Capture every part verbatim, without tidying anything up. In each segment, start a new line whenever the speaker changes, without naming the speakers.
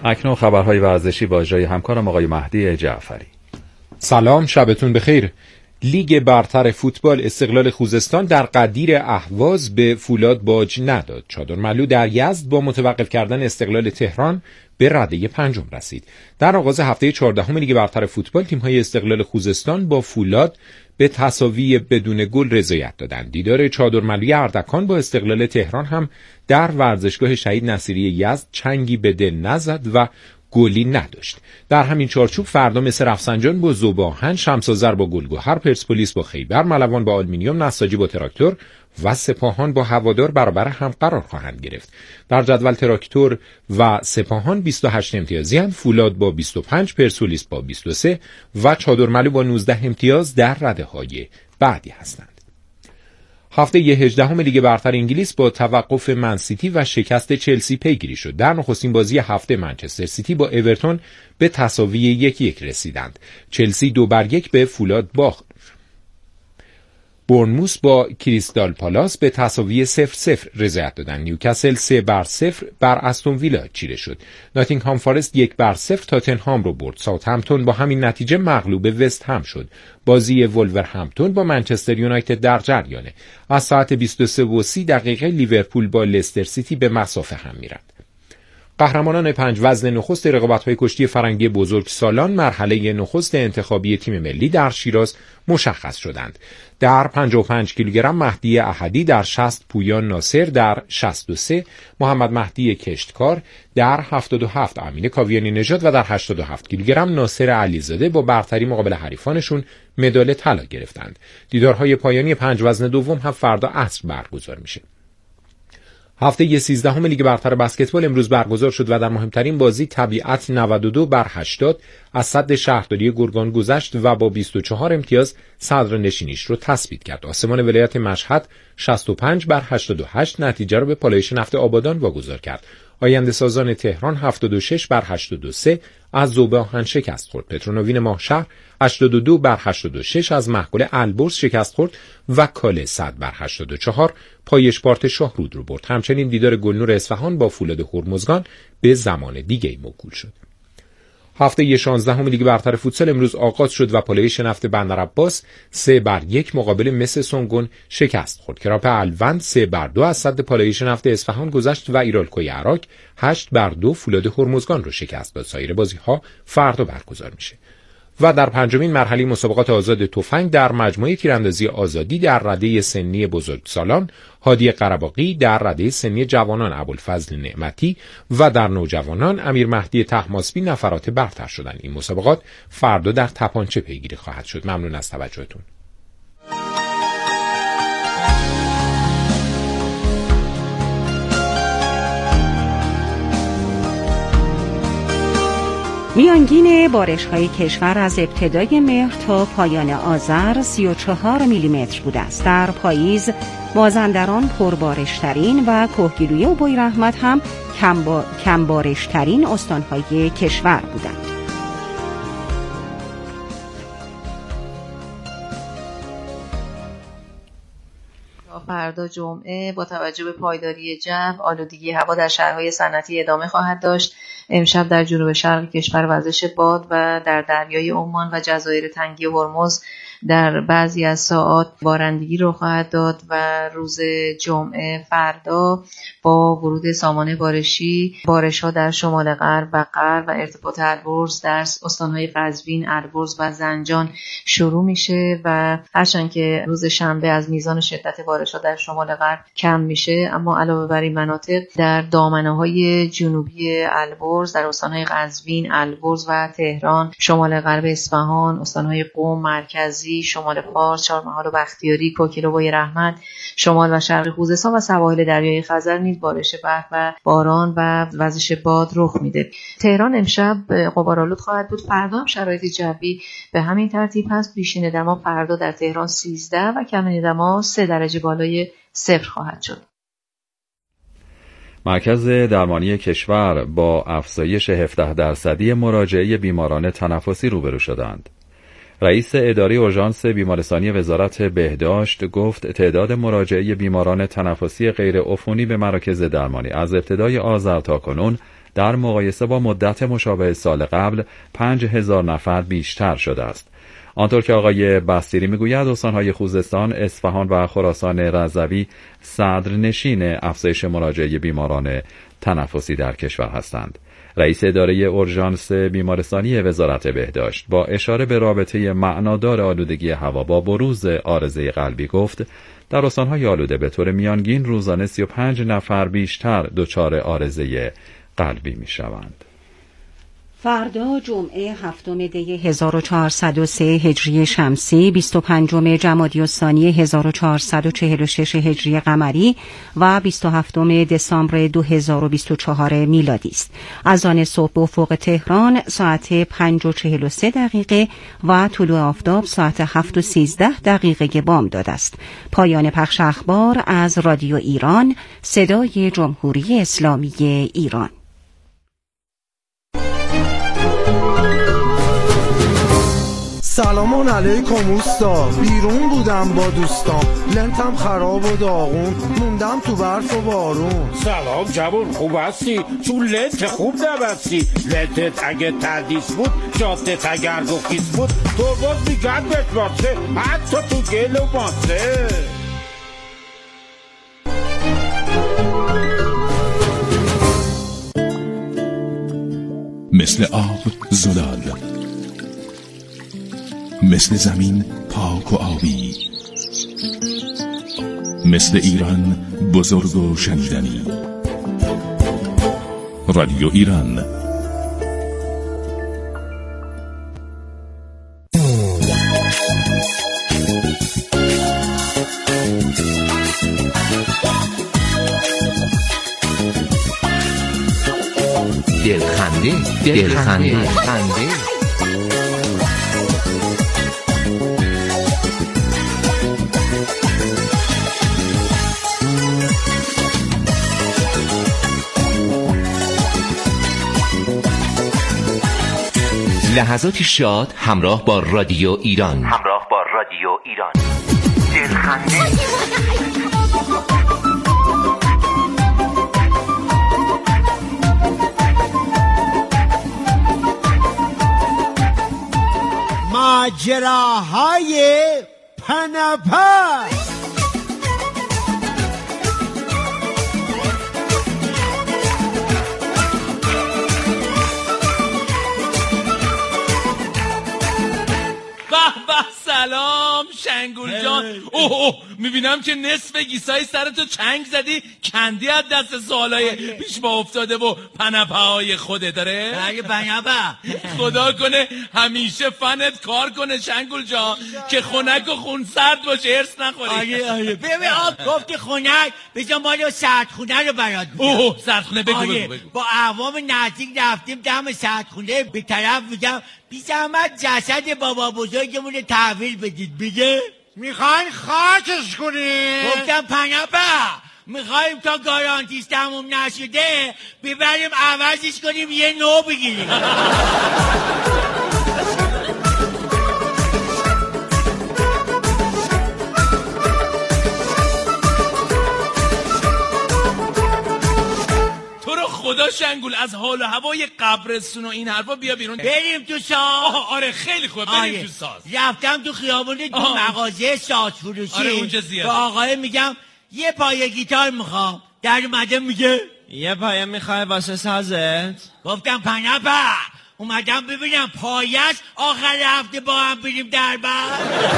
اکنون خبرهای ورزشی با اجرای همکارم آقای مهدی جعفری.
سلام، شبتون بخیر. لیگ برتر فوتبال استقلال خوزستان در قدیر اهواز به فولاد باج نداد. چادرملو در یزد با متوقف کردن استقلال تهران به رده پنجم رسید. در آغاز هفته چهاردهم لیگ برتر فوتبال تیم‌های استقلال خوزستان با فولاد به تساوی بدون گل رضایت دادند. دیدار چادرملوی اردکان با استقلال تهران هم در ورزشگاه شهید نصیری یزد چنگی به دل نزد و گلی نداشت. در همین چارچوب فردا مصر رفسنجان با ذوب‌آهن، شمس‌آذر با گلگهر، پرسپولیس با خیبر، ملوان با آلومینیوم، نساجی با تراکتور و سپاهان با هوادار برابر هم قرار خواهند گرفت. در جدول تراکتور و سپاهان بیست و هشت امتیازی اند، فولاد با بیست و پنج، پرسپولیس با بیست و سه و چادرملو با نوزده امتیاز در رده‌های بعدی هستند. هفته هجدهم لیگ برتر انگلیس با توقف منسیتی و شکست چلسی پیگیری شد. در نخستین بازی هفته منچستر سیتی با اورتون به تساوی یک یک رسیدند. چلسی دو بر یک به فولاد باخت. بورنموث با کریستال پالاس به تساوی صفر صفر رضایت دادند. نیوکاسل سه بر صفر بر استون ویلا چیره شد. ناتینگهام فارست یک بر صفر تاتنهام رو برد. ساوثهمپتون با همین نتیجه مغلوب وست هم شد. بازی ولورهمپتون با منچستر یونایتد در جریانه. از ساعت بیست و سه و سی دقیقه لیورپول با لستر سیتی به مسافه هم میرند. قهرمانان پنج وزن نخست رقابت‌های کشتی فرنگی بزرگسالان مرحله نخست انتخابی تیم ملی در شیراز مشخص شدند. در پنجاه و پنج کیلوگرم مهدی احدی، در شصت پویان ناصر، در شصت و سه محمد مهدی کشتکار، در هفتاد و هفت امین کاویانی نژاد و در هشتاد و هفت کیلوگرم ناصر علیزاده با برتری مقابل حریفانشون مدال طلا گرفتند. دیدارهای پایانی پنج وزن دوم هم فردا عصر برگزار میشه. هفته سیزدهم لیگ برتر بسکتبال امروز برگزار شد و در مهمترین بازی طبیعت نود و دو بر هشتاد از سد شهرداری گرگان گذشت و با بیست و چهار امتیاز صدر نشینیش رو تثبیت کرد. آسمان ولایت مشهد شصت و پنج بر هشتاد و هشت نتیجه رو به پالایش نفت آبادان واگذار کرد. آینده سازان تهران هفتاد و شش بر هشتاد و سه از ذوب‌آهن شکست خورد. پترونوین ماهشهر هشتاد و دو بر هشتاد و شش از محگل البرز شکست خورد و کاله صد بر هشتاد و چهار پای اشپارت شاهرود رو برد. همچنین دیدار گلنور اصفهان با فولاد هرمزگان به زمان دیگه‌ای موکول شد. هفته شانزدهم لیگ برتر فوتسال امروز آغاز شد و پالایش نفت بندرعباس سه بر یک مقابل مس سونگون شکست خورد. کراپ الوند سه بر دو از سد پالایش نفت اصفهان گذشت و ایرالکوی عراق هشت بر دو فولاد هرمزگان رو شکست داد. سایر بازی‌ها فردا برگزار میشه. و در پنجمین مرحله مسابقات آزاد تفنگ در مجموعه تیراندازی آزادی در رده سنی بزرگسالان هادی قره‌باغی، در رده سنی جوانان ابوالفضل نعمتی و در نوجوانان امیر مهدی طهماسبی نفرات برتر شدند. این مسابقات فردا در تپانچه پیگیری خواهد شد. ممنون از توجهتون.
میانگین بارش‌های کشور از ابتدای مهر تا پایان آذر سی و چهار میلیمتر بوده است. در پاییز مازندران پربارشترین و کوهگیلویه و بویراحمد هم کم, با... کم بارشترین استان‌های کشور بودند.
فردا جمعه با توجه به پایداری جو، آلودگی هوا در شهرهای صنعتی ادامه خواهد داشت. امشب در جنوب شرق کشور وزش باد و در دریای عمان و جزایر تنگی هرمز در بعضی از ساعات بارندگی رو خواهد داد و روز جمعه فردا با ورود سامانه بارشی بارش‌ها در شمال غرب و غرب و ارتفاع البرز در استان‌های قزوین، البرز و زنجان شروع میشه و هرچند که روز شنبه از میزان شدت بارش‌ها در شمال غرب کم میشه، اما علاوه بر این مناطق در دامنه‌های جنوبی البرز در استان‌های قزوین، البرز و تهران، شمال غرب اصفهان، استان‌های قم، مرکزی، شمال فارس، چهارمحال و بختیاری، کوکیل و بویراحمد، شمال و شرق خوزستان و سواحل دریای خزر نیز بارش برف و باران و وزش باد رخ میده. تهران امشب غبارآلود خواهد بود. فردا هم شرایط جوی به همین ترتیب هست. پیشین دما فردا در تهران سیزده و کمین دما سه درجه بالای صفر خواهد شد.
مرکز درمانی کشور با افزایش هفده درصدی مراجعه بیماران تنفسی روبرو شدند. رئیس اداره اورژانس بیمارستانی وزارت بهداشت گفت تعداد مراجعه بیماران تنفسی غیر عفونی به مراکز درمانی از ابتدای آذر تا کنون در مقایسه با مدت مشابه سال قبل پنج هزار نفر بیشتر شده است. آنطور که آقای بستیری میگوید استانهای خوزستان، اصفهان و خراسان رضوی صدرنشین افزایش مراجعه بیماران تنفسی در کشور هستند. رئیس اداره اورژانس بیمارستانی وزارت بهداشت با اشاره به رابطه معنادار آلودگی هوا با بروز عارضه قلبی گفت در استانهای آلوده به طور میانگین روزانه سی و پنج نفر بیشتر دچار عارضه قلبی میشوند.
فردا جمعه هفتم دی هزار و چهارصد و سه هجری شمسی، بیست و پنجم جمادی الثانی هزار و چهارصد و چهل و شش هجری قمری و بیست و هفتم دسامبر دو هزار و بیست و چهار میلادی است. از آن صبح به افق تهران ساعت پنج و چهل و سه دقیقه و طلوع آفتاب ساعت هفت و سیزده دقیقه بامداد است. پایان پخش اخبار از رادیو ایران، صدای جمهوری اسلامی ایران.
سلام علیکم اوستا، بیرون بودم با دوستام، لنتم خراب و داغون، موندم تو برف و بارون.
سلام جوان، خوب هستی؟ چون لنت خوب نبستی. لنتت اگه تردیس بود، جادت اگر گفتیس بود، تو باز میگن بتماسه، حتی تو گل و ماسه.
مثل آب زلال، مثل زمین پاک و آبی، مثل ایران بزرگ و شنیدنی. رادیو ایران.
دلخنده دلخنده دلخنده لحظاتی شاد همراه با رادیو ایران. همراه با رادیو ایران. دلخنده.
ماجراهای پنپا.
سلام شنگول جان. اوه اوه میبینم که نصف گیسای سرتو چنگ زدی، کندی از دست سوالای پیش با افتاده و پنپاهای خوده داره.
اگه پنپا
خدا کنه همیشه فنت کار کنه شنگول جان، که خنک و خون سرد باشه، هرس نخوری.
آگه آگه ببین آب گفتی خنک، بجا مالو سردخونه رو برات میگم.
اوه سردخونه بگو بگو بگو.
با اعوام نزدیک رفتیم دم سردخونه، به طرف میگم بی زحمت جسد بابا بزرگمون رو تحویل بدید. بگه میخواین خاکش کنیم؟ گفتم پنپا میخوایم تا گارانتیش تموم نشده ببریم عوضش کنیم یه نو بگیریم.
خدا شنگول از حال و هوای قبرستون و این حرفا بیا بیرون.
بریم تو ساز.
آره خیلی خوبه، بریم تو ساز.
رفتم تو خیابون تو مغازه ساز فروشی.
آره اونجا زیاده.
با آقای میگم یه پایه گیتار میخوام. در اومده میگه
یه پایه میخوای واسه سازت؟
گفتم پنپا اومدم ببینم پایش آخر هفته با هم بریم در بر.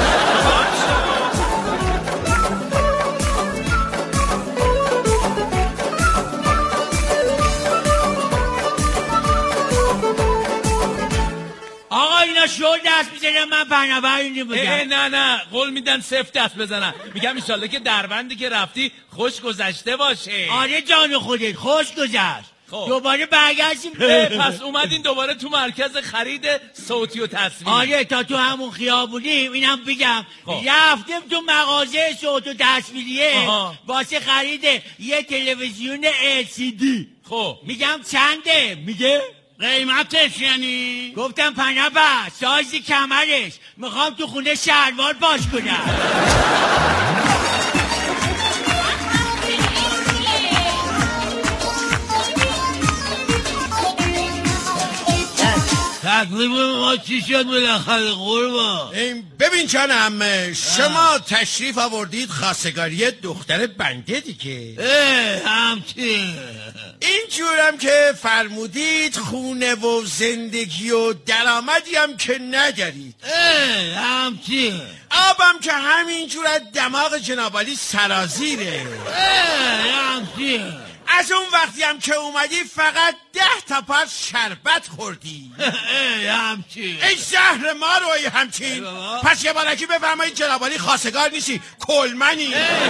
آقا اینا شور دست میزنن، من پنپا رو نمیگم.
نه نه قول میدن سفت دست بزنن. میگم ایشالله که دربندی که رفتی خوش گذشته باشه.
آره جان خودت خوش گذشت. خب. دوباره برگشتیم.
پس اومدین دوباره تو مرکز خرید صوتی و تصویر.
آره تا تو همون خیابونیم. اینم بگم خب. رفتیم تو مغازه صوت و تصویریه واسه خرید یه تلویزیون ال سی دی.
خب
میگم چنده؟ میگه قیمتش یعنی؟ گفتم پنپا سایز کمرش، میخوام تو خونه شلوار پاش کنم. تکلیف ما چی شد بالاخره قربان؟
ببین جانم، شما تشریف آوردید خواستگاری دختر بنده دیگه.
اه همچین
اینجورم که فرمودید خونه و زندگی و درآمدی هم که ندارید.
اه همچین
آبم که همینجور از دماغ جنابالی سرازیره.
اه همچین
از اون وقتی هم که اومدی فقط ده تا پاس شربت خوردی.
اه همچین
ای زهر ما رو ای همچین. پس یه بارکی بفرمایید جنابالی خواستگار نیستی، کلمنی.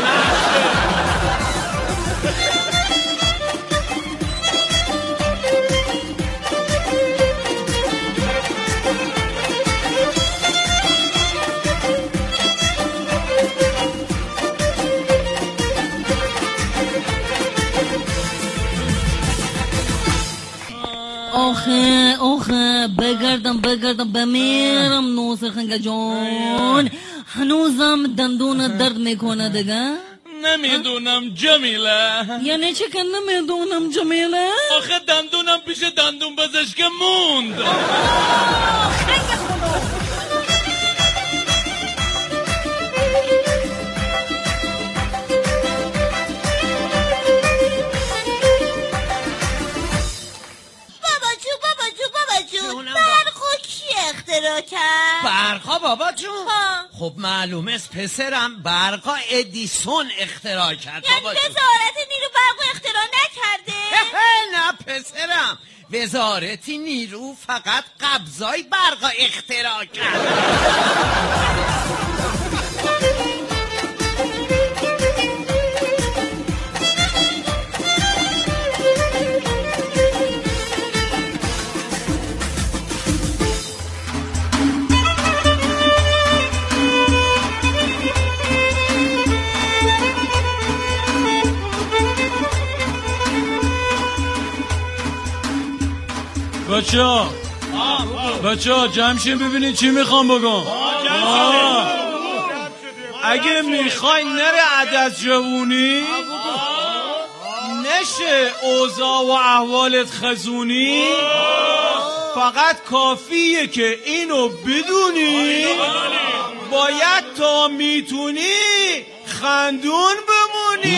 آخه آخه بگردم بگردم بمیرم نوسر خنگه جان، هنوزم دندون درد میکنه دیگه.
نمیدونم جمیله.
یعنی چه که نمیدونم جمیله؟
آخه دندونم پیش دندون پزشک موند.
خنگه خدا
کرد؟ برقا بابا جون؟ خب معلومه است پسرم، برقا ادیسون اختراع کرد.
یعنی وزارت نیرو برقا اختراع نکرده؟
نه پسرم، وزارت نیرو فقط قبضای برقا اختراع کرد.
بچه ها بچه ها جمشین ببینید چی میخوام بگم. اگه میخوای نره عدد جوونی نشه اوضاع و احوالت خزونی، فقط کافیه که اینو بدونی باید تا میتونی خندون بمونی.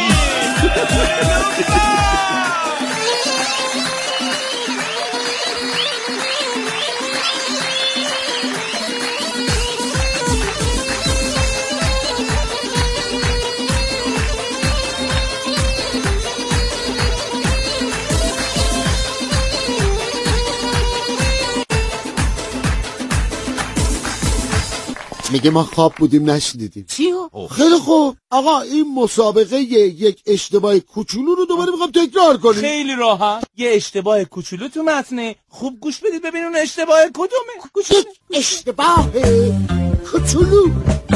میگه ما خواب بودیم نشنیدیم.
چیو؟
خیلی خوب آقا، این مسابقه یک اشتباه کوچولو رو دوباره میخوام تکرار کنیم.
خیلی راحت، یه اشتباه کوچولو تو متنه، خوب گوش بدید ببینید اون اشتباه کدومه.
گوش بدید. اشتباه کوچولو.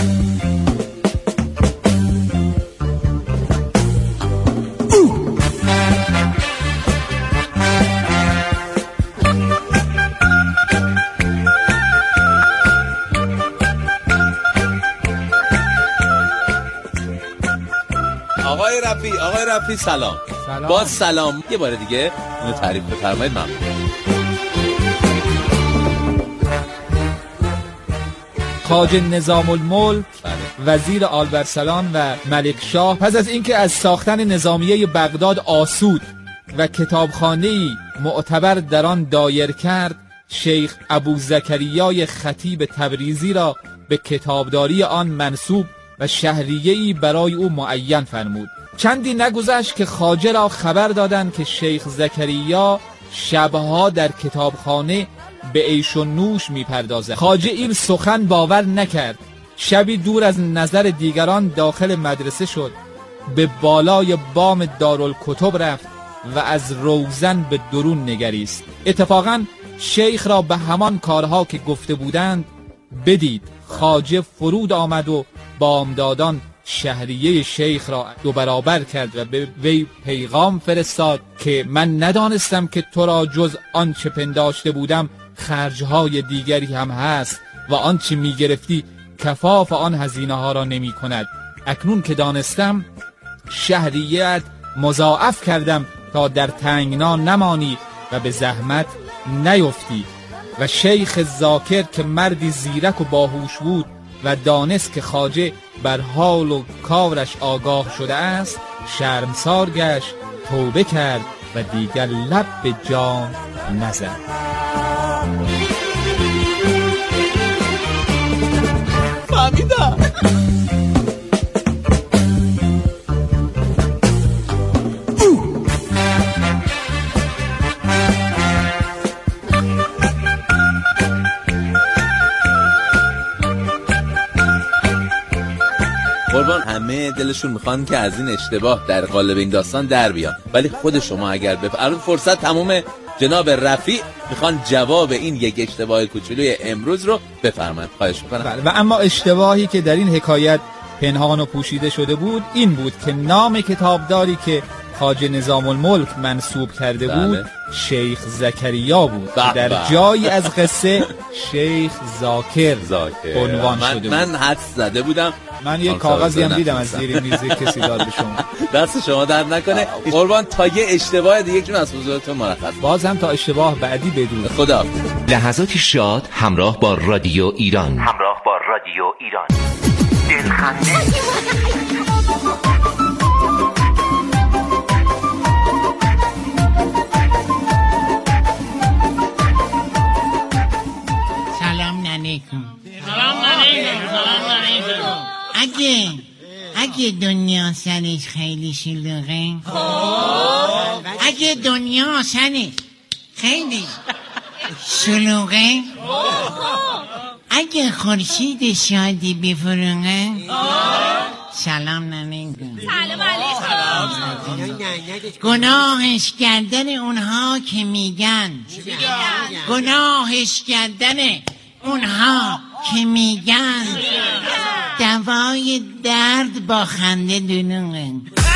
آقای رفی آقای رفی سلام.
سلام.
باز سلام. یه بار دیگه اینو تعریف بفرمایید. ممنون.
خواجه نظام الملک وزیر آلبرسلان و ملک شاه پس از اینکه از ساختن نظامیه بغداد آسود و کتابخانه‌ای معتبر در آن دایر کرد، شیخ ابو زکریای خطیب تبریزی را به کتابداری آن منصوب و شهریه‌ای برای او معین فرمود. چندی نگذشت که خواجه را خبر دادند که شیخ زکریا شبها در کتابخانه به عیش و نوش می‌پردازد. خواجه این سخن باور نکرد. شبی دور از نظر دیگران داخل مدرسه شد، به بالای بام دارالکتب رفت و از روزن به درون نگریست. اتفاقاً شیخ را به همان کارها که گفته بودند بدید. خواجه فرود آمد و بامدادان شهریه شیخ را دو برابر کرد و به وی پیغام فرستاد که من ندانستم که تو را جز آنچه پنداشته بودم خرجهای دیگری هم هست و آنچه می گرفتی کفاف آن هزینه ها را نمی کند. اکنون که دانستم شهریه‌ات مضاعف کردم تا در تنگنا نمانی و به زحمت نیفتی و شیخ ذاکر که مردی زیرک و باهوش بود و دانست که خواجه بر حال و کارش آگاه شده است، شرمسار گشت، توبه کرد و دیگر لب به جام نزد.
فهمیدم.
قربان، همه دلشون میخوان که از این اشتباه در قالب این داستان در بیان، ولی خود شما اگر بفرمایید فرصت تمومه. جناب رفیع میخوان جواب این یک اشتباه کوچولوی امروز رو بفرمایید، خواهش میکنم.
بله. و اما اشتباهی که در این حکایت پنهان و پوشیده شده بود این بود که نام کتابداری که خواجه نظام الملک منصوب کرده بود بله. شیخ زکریا بود. بله. در جایی از قصه شیخ ذاکر عنوان
من
شده
من
بود.
من حدس زده بودم.
من یه کاغذی هم دیدم از زیر میز کسی داد به شما.
دست شما درد نکنه. قربان، تا یه اشتباه دیگه که از حضورتون مرخص.
باز هم تا اشتباه بعدی بدرود.
خدا.
لحظاتی شاد همراه با رادیو ایران. همراه با رادیو ایران. دلخنده.
سلام علیکم. سلام علیکم. سلام علیکم. اگه اگه دنیا سرش خیلی شلوغه، اگه دنیا سرش خیلی شلوغه، اگه خورشید شادی بفروغه. سلام علیکم.
سلام علیکم.
گناهش کردن اونها که میگن، گناهش کردن اونها که میگن دوای درد با خنده دونوغه.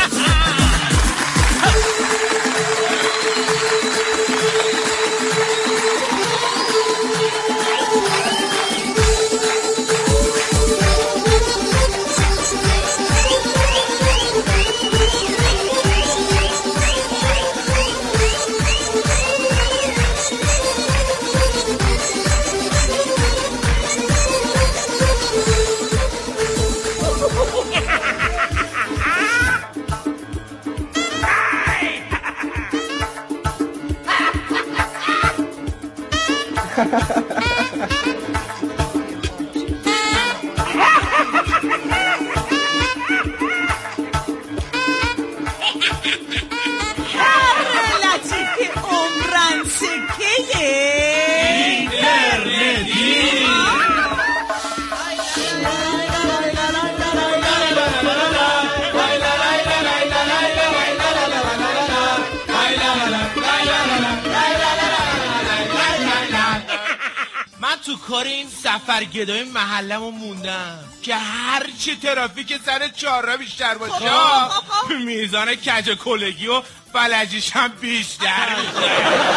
کار این سفرگدای محلمو موندم که هر چی ترافیک سر چهارراه بیشتر باشه میزان کج کلگی و فلجیش هم بیشتر میشه.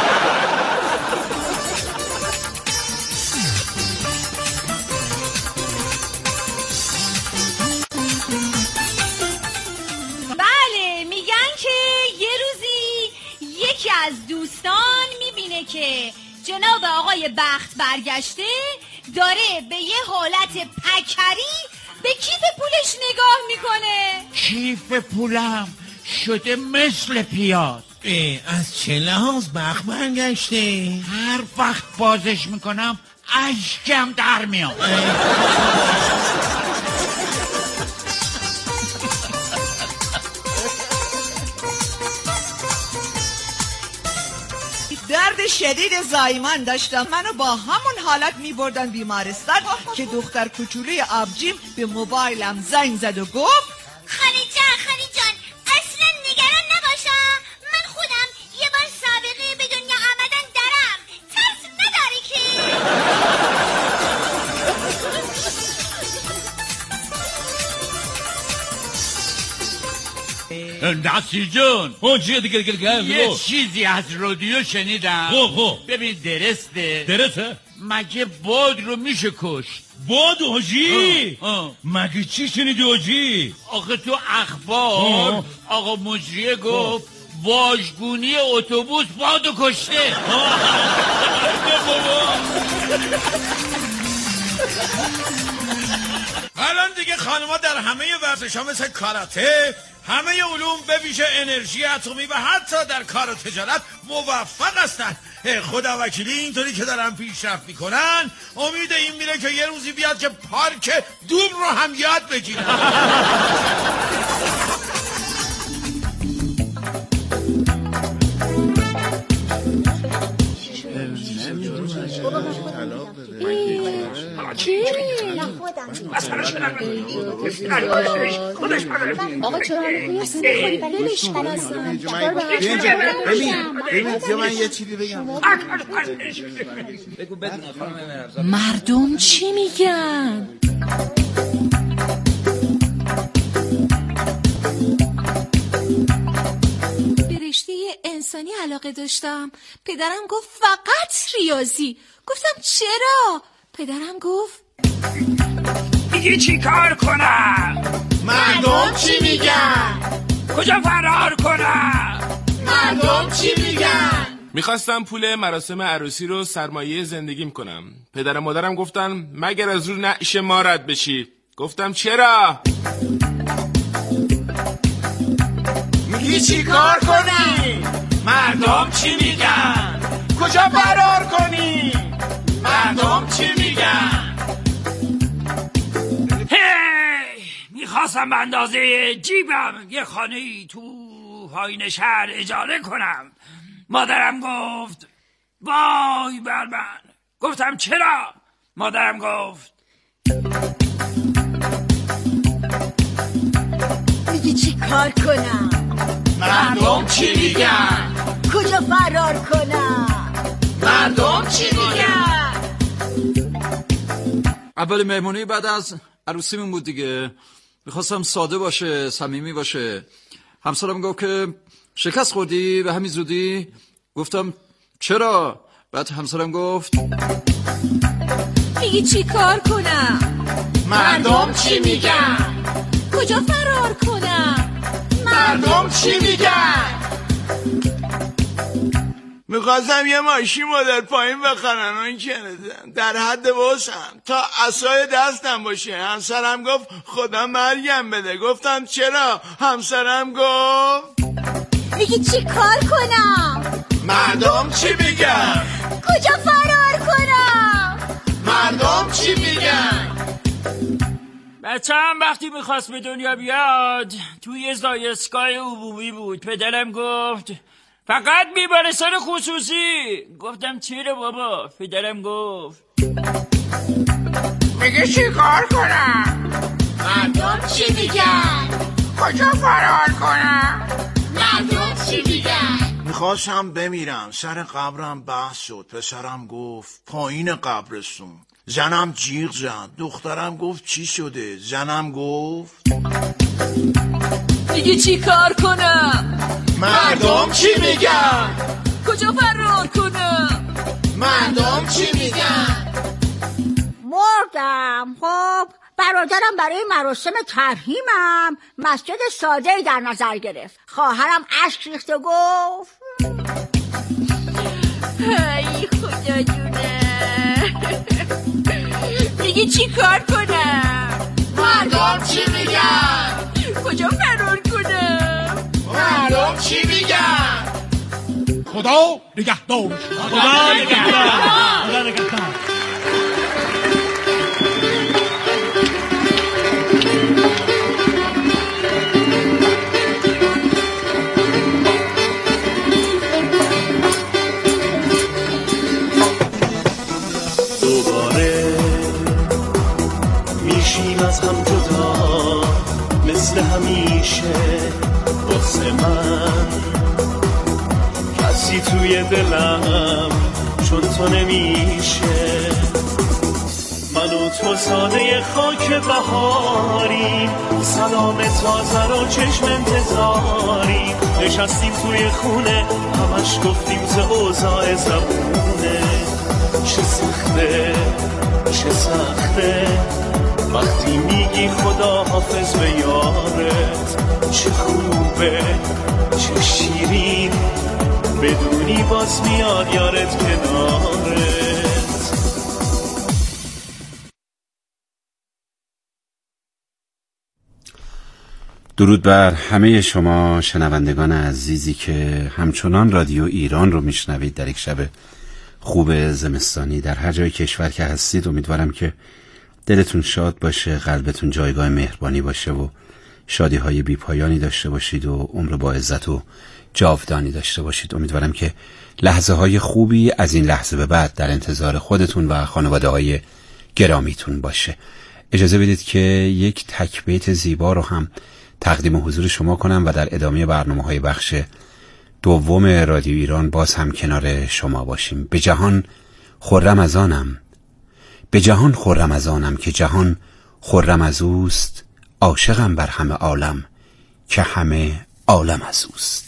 بله، میگن که یه روزی یکی از دوستان میبینه که جناب آقای بخت برگشته داره به یه حالت پکری به کیف پولش نگاه میکنه.
کیف پولم شده مثل پیاز. از چه لحاظ بخت برگشته؟ هر وقت بازش میکنم اشکم در میاد.
درد شدید زایمان داشتم. منو با همون حالت می بردن بیمارستان که دختر کوچولوی آبجیم به موبایلم زنگ زد و گفت
خالی جان خالی جان اصلا نگران نباشا، من خودم یه بار سابقه به دنیا آمدن دارم، ترس نداری که.
نصیر جون
اون چیه دیگه دیگه
یه چیزی از رادیو شنیدم.
خب خب
ببین درسته
درسته
مگه باد رو میشه کشت؟
باد حاجی؟ مگه چی شنیدی حاجی؟
آخه تو اخبار آقا مجریه گفت واژگونی اتوبوس بادو کشته.
الان دیگه خانم‌ها در همه ورزش‌ها مثل کاراته، همه علوم به ویژه انرژی اتمی و حتی در کار و تجارت موفق هستند. خدا وکیلی اینطوری که دارن پیشرفت میکنن امید این میره که یه روزی بیاد که پارک دوم رو هم یاد بگیرن.
آقا چرا حالا خودش بخوری بلنش بلنسم
ببین ببین بیا من یه چیزی بگم.
مردم چی میگن؟ به رشته انسانی علاقه داشتم. پدرم گفت فقط ریاضی. گفتم چرا؟ پدرم گفت
دیگه چی کار کنم؟
مردم چی میگن؟
کجا فرار کنم؟
مردم چی میگن؟
میخواستم پول مراسم عروسی رو سرمایه زندگیم کنم. پدر و مادرم گفتن مگر از رو نعش ما رد بشی. گفتم چرا؟
میگی چی کار کنی؟
مردم چی میگن؟
کجا فرار کنی؟ مردم چی میگن؟
هی میخواستم به اندازه جیبم یه خانه‌ای تو پایین شهر اجاره کنم. مادرم گفت وای بر من. گفتم چرا؟ مادرم گفت
میگی چی کار کنم؟
مردم چی میگن؟
کجا فرار کنم؟
مردم چی میگن؟
اول مهمونی بعد از عروسیمون بود دیگه. میخواستم ساده باشه، صمیمی باشه. همسرم گفت که شکست خوردی به همین زودی؟ گفتم چرا؟ بعد همسرم گفت
میگی چی کار کنم؟
مردم چی میگن؟
کجا فرار کنم؟
مردم چی میگن؟ میخواستم یه ماشین مدل پایین بخرن اون که در حد وسعم تا عصای دستم باشه. همسرم گفت خدا مرگم بده. گفتم چرا؟ همسرم گفت
میگی چی کار کنم؟
مردم چی میگن؟
کجا فرار کنم؟
مردم چی میگن؟
بچه هم وقتی میخواست به دنیا بیاد توی زایسگاه عمومی بود. پدرم گفت فقط بیمارستان خصوصی. گفتم چرا بابا؟ پدرم گفت
میگه چی کار کنم؟
مردم چی میگن؟
کجا فرار کنم؟
مردم چی میگن؟
میخواستم بمیرم. سر قبرم بحث شد. پسرم گفت پایین قبرستون. زنم جیغ زد. دخترم گفت چی شده؟ زنم گفت
میگه چی کار کنم؟
مردم چی میگن؟
کجا فرار کنم؟
مردم چی میگن؟
مردم. خب برادرم برای مراسم ترحیمم مسجد ساده‌ای در نظر گرفت. خواهرم اشک ریخت و گفت ای خدا جونه. میگی چی کار کنم؟
مردم چی میگن؟
کجا فرار کنم؟
مردم چی میگن؟
خدا نگهدار.
خدا نگهدار.
خدا نگهدار.
دوباره میشیم از هم جدا مثل همیشه. واسه من کسی توی دلم چون تو نمیشه. من و تو ساده خاک بهاریم. سلام تازه رو چشم انتظاریم. نشستیم توی خونه همش گفتیم ز اوضاع زبونه. چه سخته چه سخته وقتی میگی خدا حافظ به یارت، چه خوبه چه شیرین بدونی باز میاد یارت کنارت.
درود بر همه شما شنوندگان عزیزی که همچنان رادیو ایران رو میشنوید در یک شب خوب زمستانی در هر جای کشور که هستید. امیدوارم که دلتون شاد باشه، قلبتون جایگاه مهربانی باشه و شادی های بی پایانی داشته باشید و عمر با عزت و جاودانی داشته باشید. امیدوارم که لحظه های خوبی از این لحظه به بعد در انتظار خودتون و خانواده های گرامیتون باشه. اجازه بدید که یک تک بیت زیبا رو هم تقدیم حضور شما کنم و در ادامه برنامه‌های بخش دوم رادیو ایران باز هم کنار شما باشیم. به جهان خرم از آنم، به جهان خرم از آنم که جهان خرم از اوست، عاشقم بر همه عالم که همه عالم از اوست.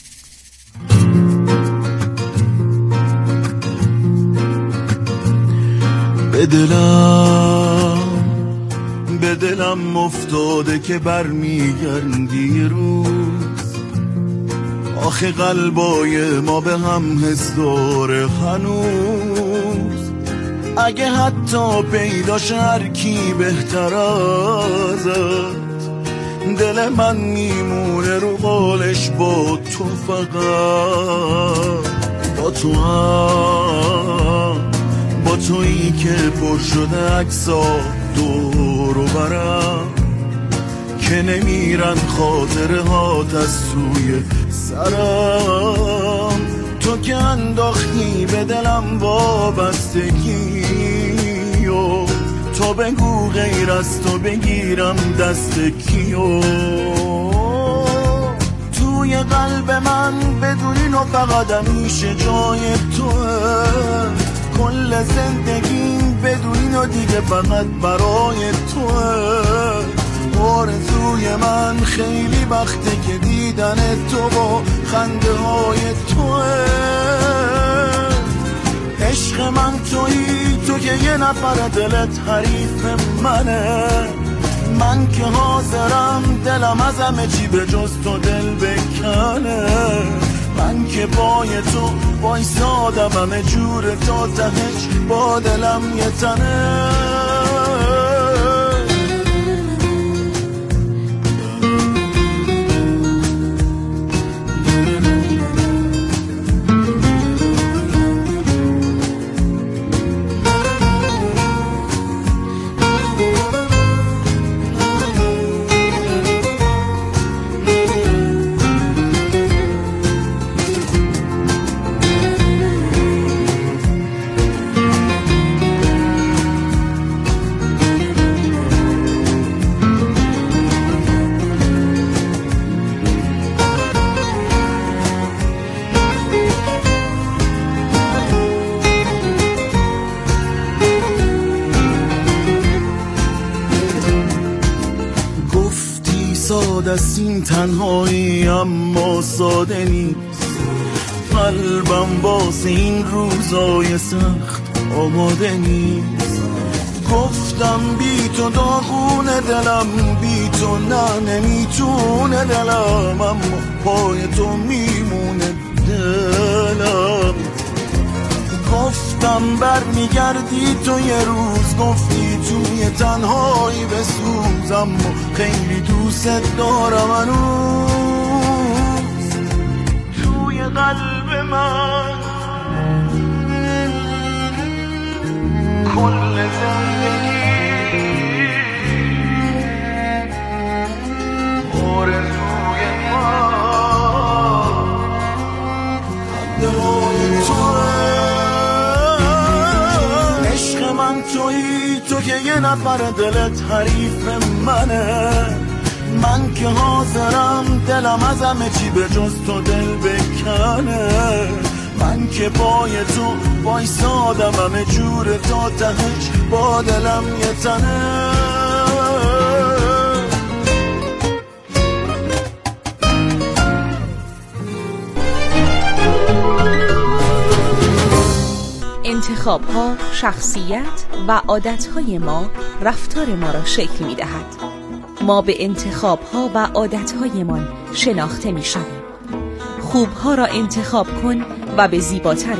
به دلم به دلم افتاده که برمیگردی روز، آخه قلبای ما به هم حس داره هنوز. اگه حتی پیداش هر کی بهتر ازت، دل من میمونه رو بالش با تو، فقط با تو هم، با تویی که پر شده عکسا دور و برم، که نمیرن خاطره هات از سوی سرم. تو که انداختی به دلم وابستگی و تو بگو غیر از تو بگیرم دست کیو. توی قلب من بدونین و فقط همیشه جای توه، کل زندگیم بدونین و دیگه فقط برای توه. آرزوی من خیلی وقته که دیدن تو با خنده های توه. عشق من تویی، تو که یه نفر دلت حریف منه، من که حاضرم دلم از همه چی به جز تو دل بکنه. من که پای تو وایسادم همه جور تا تهش با دلم یه تنه. دست این تنهایی اما ساده نیست، قلبم واسه این روزای سخت آماده نیست. گفتم بی تو داغونه دلم، بی تو نه نمیتونه دلم، اما پای تو میمونه دلم. گفتم بر میگردی تو یه روز، گفتی توی تنهایی بسوزم و خیلی دوست دارم هنوز. توی قلب من کل زندگی آرزوی من تویی، تو که یه نفر دلت حریف منه، من که حاضرم دلم از همه چی به جز تو دل بکنه. من که پای تو وایسادم همه جور تا تهش با دلم یه تنه.
انتخاب‌ها شخصیت و عادت‌های ما رفتار ما را شکل می‌دهد. ما به انتخاب‌ها و عادت‌هایمان شناخته می‌شویم. خوب‌ها را انتخاب کن و به زیباتر